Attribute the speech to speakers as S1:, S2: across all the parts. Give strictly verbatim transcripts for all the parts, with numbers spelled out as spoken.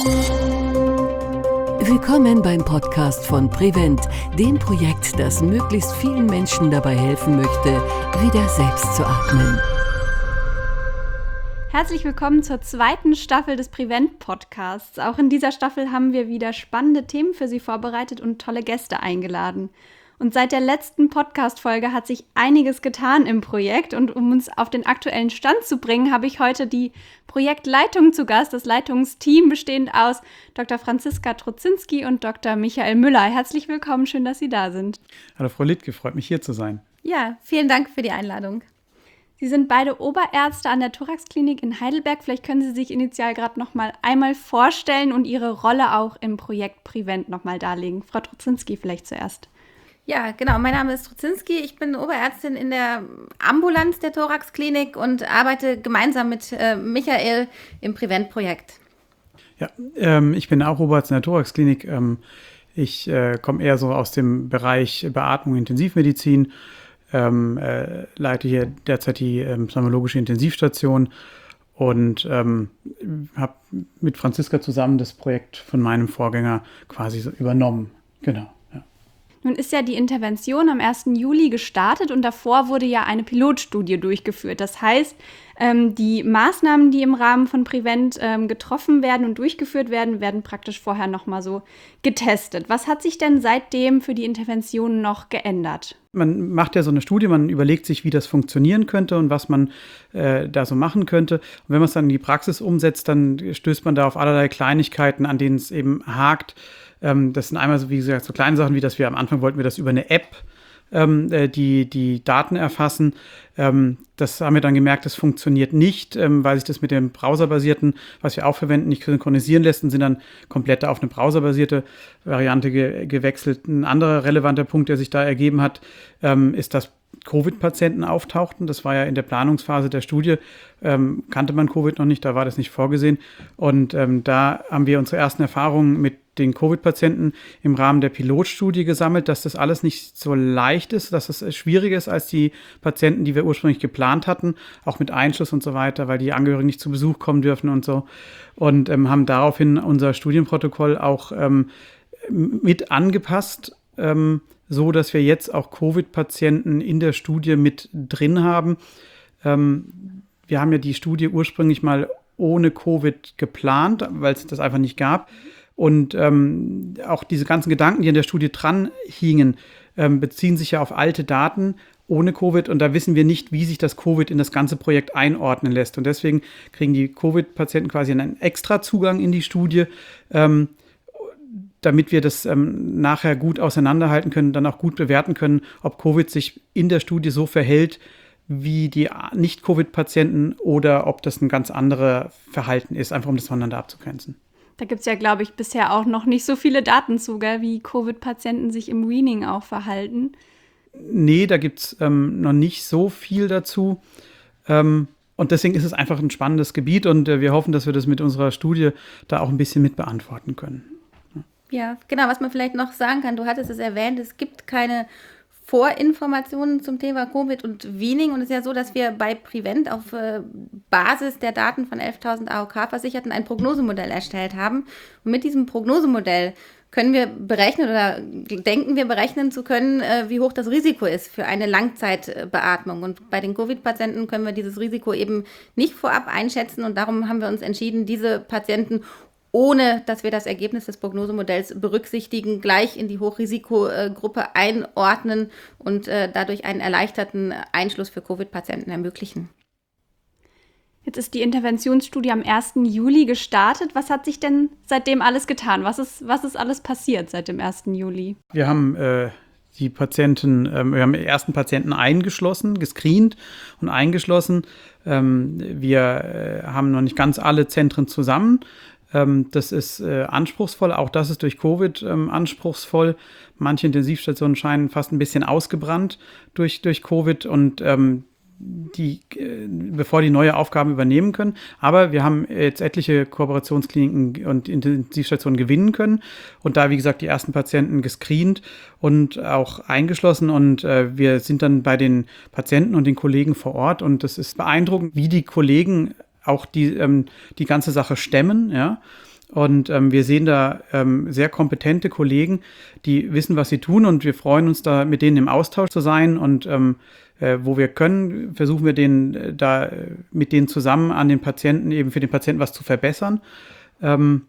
S1: Willkommen beim Podcast von Prevent, dem Projekt, das möglichst vielen Menschen dabei helfen möchte, wieder selbst zu atmen.
S2: Herzlich willkommen zur zweiten Staffel des Prevent-Podcasts. Auch in dieser Staffel haben wir wieder spannende Themen für Sie vorbereitet und tolle Gäste eingeladen. Und seit der letzten Podcast-Folge hat sich einiges getan im Projekt. Und um uns auf den aktuellen Stand zu bringen, habe ich heute die Projektleitung zu Gast, das Leitungsteam bestehend aus Doktor Franziska Trozinski und Doktor Michael Müller. Herzlich willkommen, schön, dass Sie da sind.
S3: Hallo Frau Littke, freut mich hier zu sein.
S2: Ja, vielen Dank für die Einladung. Sie sind beide Oberärzte an der Thoraxklinik in Heidelberg. Vielleicht können Sie sich initial gerade noch mal einmal vorstellen und Ihre Rolle auch im Projekt Prevent noch mal darlegen. Frau Trozinski vielleicht zuerst.
S4: Ja, genau. Mein Name ist Trozinski. Ich bin Oberärztin in der Ambulanz der Thoraxklinik und arbeite gemeinsam mit äh, Michael im Prevent-Projekt.
S3: Ja, ähm, ich bin auch Oberarzt in der Thoraxklinik. Ähm, ich äh, komme eher so aus dem Bereich Beatmung, Intensivmedizin, ähm, äh, leite hier derzeit die ähm, pneumologische Intensivstation und ähm, habe mit Franziska zusammen das Projekt von meinem Vorgänger quasi so übernommen. Genau.
S2: Nun ist ja die Intervention am ersten Juli gestartet und davor wurde ja eine Pilotstudie durchgeführt. Das heißt, ähm, die Maßnahmen, die im Rahmen von Prevent ähm, getroffen werden und durchgeführt werden, werden praktisch vorher nochmal so getestet. Was hat sich denn seitdem für die Intervention noch geändert?
S3: Man macht ja so eine Studie, man überlegt sich, wie das funktionieren könnte und was man äh, da so machen könnte. Und wenn man es dann in die Praxis umsetzt, dann stößt man da auf allerlei Kleinigkeiten, an denen es eben hakt. Das sind einmal so, wie gesagt, so kleine Sachen, wie dass wir am Anfang wollten wir das über eine App, ähm, die, die Daten erfassen. Ähm, das haben wir dann gemerkt, das funktioniert nicht, ähm, weil sich das mit dem browserbasierten, was wir auch verwenden, nicht synchronisieren lässt und sind dann komplett auf eine browserbasierte Variante ge- gewechselt. Ein anderer relevanter Punkt, der sich da ergeben hat, ähm, ist, dass Covid-Patienten auftauchten. Das war ja in der Planungsphase der Studie, ähm, kannte man Covid noch nicht, da war das nicht vorgesehen. Und ähm, da haben wir unsere ersten Erfahrungen mit den Covid-Patienten im Rahmen der Pilotstudie gesammelt, dass das alles nicht so leicht ist, dass es schwieriger ist als die Patienten, die wir ursprünglich geplant hatten, auch mit Einschluss und so weiter, weil die Angehörigen nicht zu Besuch kommen dürfen und so. Und ähm, haben daraufhin unser Studienprotokoll auch ähm, mit angepasst, ähm, so dass wir jetzt auch Covid-Patienten in der Studie mit drin haben. Ähm, wir haben ja die Studie ursprünglich mal ohne Covid geplant, weil es das einfach nicht gab. Und ähm, auch diese ganzen Gedanken, die an der Studie dran hingen, ähm, beziehen sich ja auf alte Daten ohne Covid. Und da wissen wir nicht, wie sich das Covid in das ganze Projekt einordnen lässt. Und deswegen kriegen die Covid-Patienten quasi einen extra Zugang in die Studie, ähm, damit wir das ähm, nachher gut auseinanderhalten können, dann auch gut bewerten können, ob Covid sich in der Studie so verhält wie die Nicht-Covid-Patienten oder ob das ein ganz anderes Verhalten ist, einfach um das voneinander abzugrenzen.
S2: Da gibt es ja, glaube ich, bisher auch noch nicht so viele Daten zu, gell, wie Covid-Patienten sich im Weaning auch verhalten.
S3: Nee, da gibt es ähm, noch nicht so viel dazu. Ähm, und deswegen ist es einfach ein spannendes Gebiet und äh, wir hoffen, dass wir das mit unserer Studie da auch ein bisschen mit beantworten können.
S4: Ja, genau, was man vielleicht noch sagen kann, du hattest es erwähnt, es gibt keine Vorinformationen zum Thema Covid und Weaning. Und es ist ja so, dass wir bei Prevent auf äh, Basis der Daten von elftausend A O K-Versicherten ein Prognosemodell erstellt haben. Und mit diesem Prognosemodell können wir berechnen oder denken wir berechnen zu können, äh, wie hoch das Risiko ist für eine Langzeitbeatmung. Und bei den Covid-Patienten können wir dieses Risiko eben nicht vorab einschätzen. Und darum haben wir uns entschieden, diese Patienten, ohne dass wir das Ergebnis des Prognosemodells berücksichtigen, gleich in die Hochrisikogruppe einordnen und äh, dadurch einen erleichterten Einschluss für Covid-Patienten ermöglichen.
S2: Jetzt ist die Interventionsstudie am ersten Juli gestartet. Was hat sich denn seitdem alles getan? Was ist, was ist alles passiert seit dem ersten Juli?
S3: Wir haben äh, die Patienten, äh, wir haben die ersten Patienten eingeschlossen, gescreent und eingeschlossen. Ähm, wir äh, haben noch nicht ganz alle Zentren zusammen. Das ist äh, anspruchsvoll, auch das ist durch Covid ähm, anspruchsvoll. Manche Intensivstationen scheinen fast ein bisschen ausgebrannt durch, durch Covid und ähm, die, äh, bevor die neue Aufgaben übernehmen können. Aber wir haben jetzt etliche Kooperationskliniken und Intensivstationen gewinnen können und da, wie gesagt, die ersten Patienten gescreent und auch eingeschlossen und äh, wir sind dann bei den Patienten und den Kollegen vor Ort und das ist beeindruckend, wie die Kollegen auch die, ähm, die ganze Sache stemmen, ja. Und ähm, wir sehen da ähm, sehr kompetente Kollegen, die wissen, was sie tun, und wir freuen uns da, mit denen im Austausch zu sein, und ähm, äh, wo wir können, versuchen wir denen äh, da äh, mit denen zusammen an den Patienten, eben für den Patienten was zu verbessern. Ähm,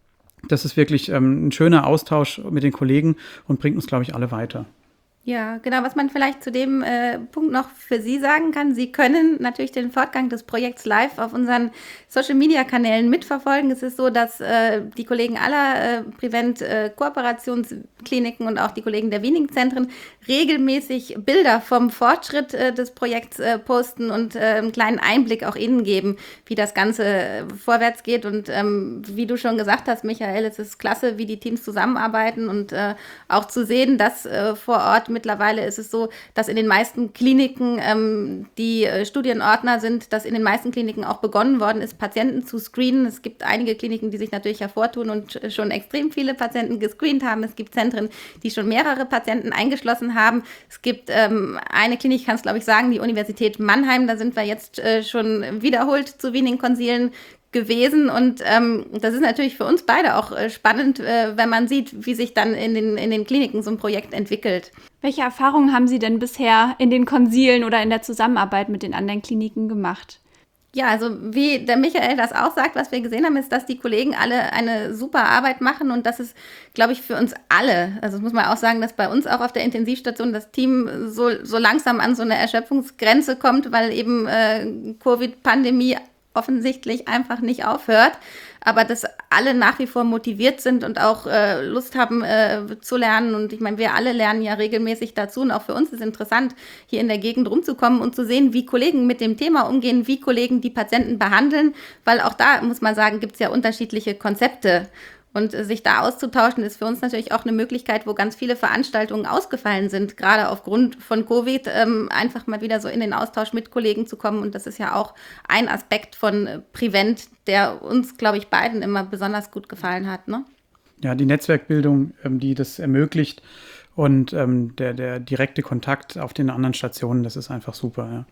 S3: das ist wirklich ähm, ein schöner Austausch mit den Kollegen und bringt uns, glaube ich, alle weiter.
S4: Ja, genau, was man vielleicht zu dem äh, Punkt noch für Sie sagen kann, Sie können natürlich den Fortgang des Projekts live auf unseren Social-Media-Kanälen mitverfolgen. Es ist so, dass äh, die Kollegen aller äh, Prevent-Kooperationskliniken äh, und auch die Kollegen der Wiening-Zentren regelmäßig Bilder vom Fortschritt äh, des Projekts äh, posten und äh, einen kleinen Einblick auch Ihnen geben, wie das Ganze äh, vorwärts geht. Und ähm, wie du schon gesagt hast, Michael, es ist klasse, wie die Teams zusammenarbeiten, und äh, auch zu sehen, dass äh, vor Ort mittlerweile ist es so, dass in den meisten Kliniken ähm, die äh, Studienordner sind, dass in den meisten Kliniken auch begonnen worden ist, Patienten zu screenen. Es gibt einige Kliniken, die sich natürlich hervortun und äh, schon extrem viele Patienten gescreent haben. Es gibt Zentren, die schon mehrere Patienten eingeschlossen haben. Es gibt ähm, eine Klinik, ich kann es glaube ich sagen, die Universität Mannheim. Da sind wir jetzt äh, schon wiederholt zu Wiening-Konsilen gewesen, und ähm, das ist natürlich für uns beide auch äh, spannend, äh, wenn man sieht, wie sich dann in den, in den Kliniken so ein Projekt entwickelt.
S2: Welche Erfahrungen haben Sie denn bisher in den Konsilen oder in der Zusammenarbeit mit den anderen Kliniken gemacht?
S4: Ja, also wie der Michael das auch sagt, was wir gesehen haben, ist, dass die Kollegen alle eine super Arbeit machen, und das ist, glaube ich, für uns alle, also das muss man auch sagen, dass bei uns auch auf der Intensivstation das Team so, so langsam an so eine Erschöpfungsgrenze kommt, weil eben äh, Covid-Pandemie offensichtlich einfach nicht aufhört, aber dass alle nach wie vor motiviert sind und auch äh, Lust haben äh, zu lernen, und ich meine, wir alle lernen ja regelmäßig dazu, und auch für uns ist es interessant, hier in der Gegend rumzukommen und zu sehen, wie Kollegen mit dem Thema umgehen, wie Kollegen die Patienten behandeln, weil auch da, muss man sagen, gibt es ja unterschiedliche Konzepte. Und sich da auszutauschen, ist für uns natürlich auch eine Möglichkeit, wo ganz viele Veranstaltungen ausgefallen sind, gerade aufgrund von Covid, ähm, einfach mal wieder so in den Austausch mit Kollegen zu kommen. Und das ist ja auch ein Aspekt von Prevent, der uns, glaube ich, beiden immer besonders gut gefallen hat, ne?
S3: Ja, die Netzwerkbildung, ähm, die das ermöglicht, und ähm, der, der direkte Kontakt auf den anderen Stationen, das ist einfach super, ja.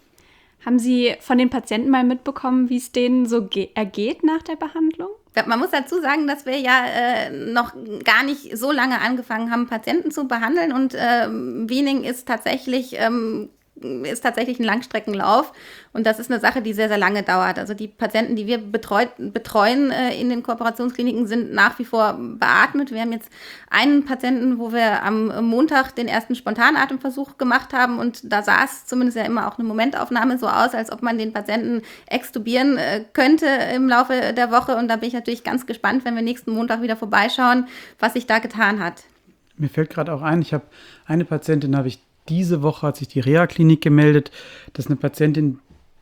S2: Haben Sie von den Patienten mal mitbekommen, wie es denen so ge- ergeht nach der Behandlung?
S4: Man muss dazu sagen, dass wir ja äh, noch gar nicht so lange angefangen haben, Patienten zu behandeln, und äh, Wiening ist tatsächlich ähm, ist tatsächlich ein Langstreckenlauf, und das ist eine Sache, die sehr, sehr lange dauert. Also die Patienten, die wir betreut, betreuen äh, in den Kooperationskliniken, sind nach wie vor beatmet. Wir haben jetzt einen Patienten, wo wir am Montag den ersten Spontanatemversuch gemacht haben, und da sah es zumindest ja immer auch eine Momentaufnahme so aus, als ob man den Patienten extubieren äh, könnte im Laufe der Woche, und da bin ich natürlich ganz gespannt, wenn wir nächsten Montag wieder vorbeischauen, was sich da getan hat.
S3: Mir fällt gerade auch ein, ich habe eine Patientin, habe ich diese Woche, hat sich die Reha-Klinik gemeldet. Das ist eine Patientin,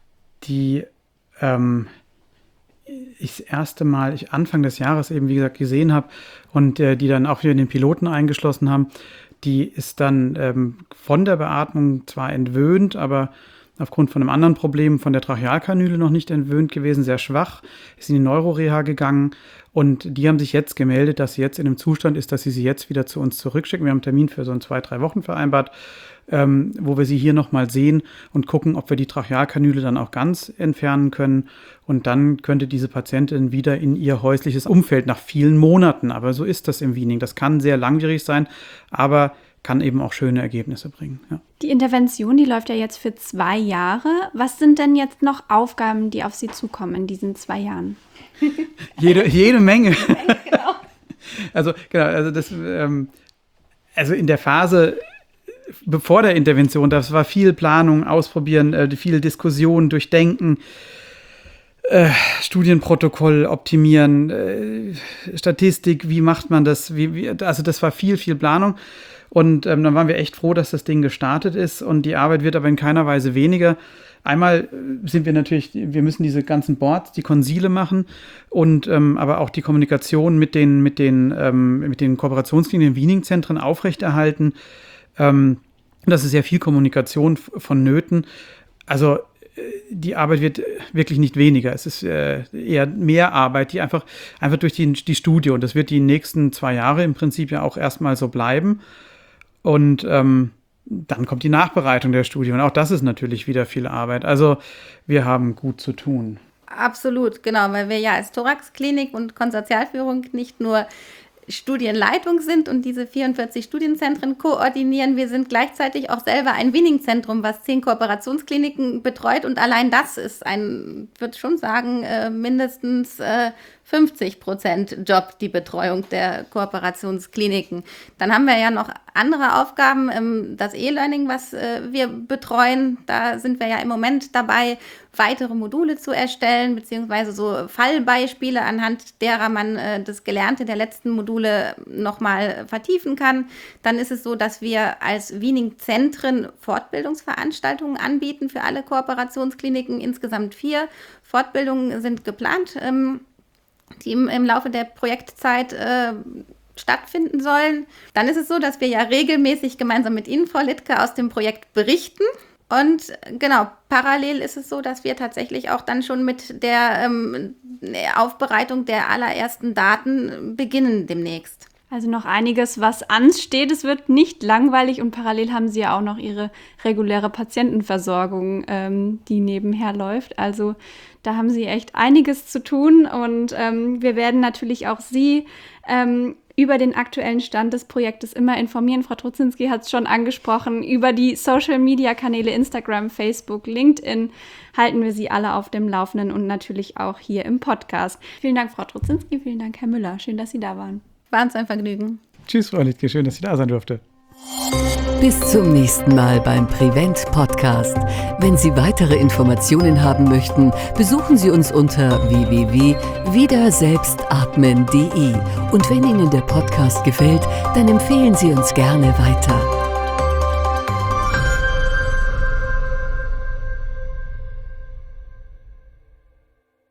S3: die ähm, ich das erste Mal, ich Anfang des Jahres eben, wie gesagt, gesehen habe, und äh, die dann auch wieder in den Piloten eingeschlossen haben. Die ist dann ähm, von der Beatmung zwar entwöhnt, aber aufgrund von einem anderen Problem von der Trachealkanüle noch nicht entwöhnt gewesen, sehr schwach, ist in die Neuroreha gegangen, und die haben sich jetzt gemeldet, dass sie jetzt in einem Zustand ist, dass sie sie jetzt wieder zu uns zurückschicken. Wir haben einen Termin für so in zwei, drei Wochen vereinbart, ähm, wo wir sie hier nochmal sehen und gucken, ob wir die Trachealkanüle dann auch ganz entfernen können, und dann könnte diese Patientin wieder in ihr häusliches Umfeld nach vielen Monaten. Aber so ist das im Wiening. Das kann sehr langwierig sein, aber kann eben auch schöne Ergebnisse bringen. Ja.
S2: Die Intervention, die läuft ja jetzt für zwei Jahre. Was sind denn jetzt noch Aufgaben, die auf Sie zukommen in diesen zwei Jahren?
S3: jede, jede Menge. Genau. Also, genau, also das, ähm, also in der Phase bevor der Intervention, das war viel Planung, Ausprobieren, äh, viel Diskussion, Durchdenken, äh, Studienprotokoll optimieren, äh, Statistik, wie macht man das? Wie, wie, also das war viel, viel Planung. Und ähm, dann waren wir echt froh, dass das Ding gestartet ist, und die Arbeit wird aber in keiner Weise weniger. Einmal sind wir natürlich, wir müssen diese ganzen Boards, die Konsile machen, und ähm, aber auch die Kommunikation mit den, mit den, ähm, mit den Kooperationslinien, Wiening-Zentren aufrechterhalten. Ähm, das ist ja viel Kommunikation vonnöten. Also die Arbeit wird wirklich nicht weniger. Es ist äh, eher mehr Arbeit, die einfach, einfach durch die, die Studie, und das wird die nächsten zwei Jahre im Prinzip ja auch erstmal so bleiben. Und ähm, dann kommt die Nachbereitung der Studie, und auch das ist natürlich wieder viel Arbeit. Also wir haben gut zu tun.
S4: Absolut, genau, weil wir ja als Thoraxklinik und Konsortialführung nicht nur Studienleitung sind und diese vierundvierzig Studienzentren koordinieren. Wir sind gleichzeitig auch selber ein Winning-Zentrum, was zehn Kooperationskliniken betreut und allein das ist ein, ich würde schon sagen, mindestens fünfzig Prozent Job, die Betreuung der Kooperationskliniken. Dann haben wir ja noch andere Aufgaben, das E-Learning, was wir betreuen. Da sind wir ja im Moment dabei, weitere Module zu erstellen, beziehungsweise so Fallbeispiele, anhand derer man das Gelernte der letzten Module nochmal vertiefen kann. Dann ist es so, dass wir als Winning-Zentren Fortbildungsveranstaltungen anbieten für alle Kooperationskliniken. Insgesamt vier Fortbildungen sind geplant, die im, im Laufe der Projektzeit äh, stattfinden sollen. Dann ist es so, dass wir ja regelmäßig gemeinsam mit Ihnen, Frau Littke, aus dem Projekt berichten. Und genau, parallel ist es so, dass wir tatsächlich auch dann schon mit der ähm, Aufbereitung der allerersten Daten beginnen demnächst.
S2: Also noch einiges, was ansteht. Es wird nicht langweilig und parallel haben Sie ja auch noch Ihre reguläre Patientenversorgung, ähm, die nebenher läuft. Also da haben Sie echt einiges zu tun und ähm, wir werden natürlich auch Sie ähm, über den aktuellen Stand des Projektes immer informieren. Frau Trudzinski hat es schon angesprochen. Über die Social-Media-Kanäle Instagram, Facebook, LinkedIn halten wir Sie alle auf dem Laufenden und natürlich auch hier im Podcast. Vielen Dank, Frau Trudzinski. Vielen Dank, Herr Müller. Schön, dass Sie da waren.
S4: War uns ein Vergnügen.
S3: Tschüss, Frau Littke. Schön, dass Sie da sein durfte.
S1: Bis zum nächsten Mal beim Prevent Podcast. Wenn Sie weitere Informationen haben möchten, besuchen Sie uns unter w w w punkt wieder selbst atmen punkt d e. Und wenn Ihnen der Podcast gefällt, dann empfehlen Sie uns gerne weiter.